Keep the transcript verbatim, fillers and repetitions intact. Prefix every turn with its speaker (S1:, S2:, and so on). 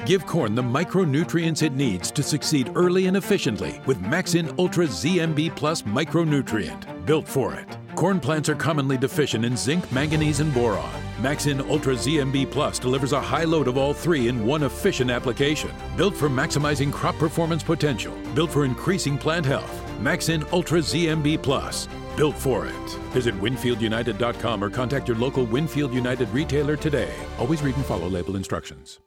S1: Give corn the micronutrients it needs to succeed early and efficiently with Maxin Ultra Z M B Plus micronutrient, built for it. Corn plants are commonly deficient in zinc, manganese, and boron. Maxin Ultra Z M B Plus delivers a high load of all three in one efficient application. Built for maximizing crop performance potential. Built for increasing plant health. Maxin Ultra Z M B Plus. Built for it. Visit Winfield United dot com or contact your local Winfield United retailer today. Always read and follow label instructions.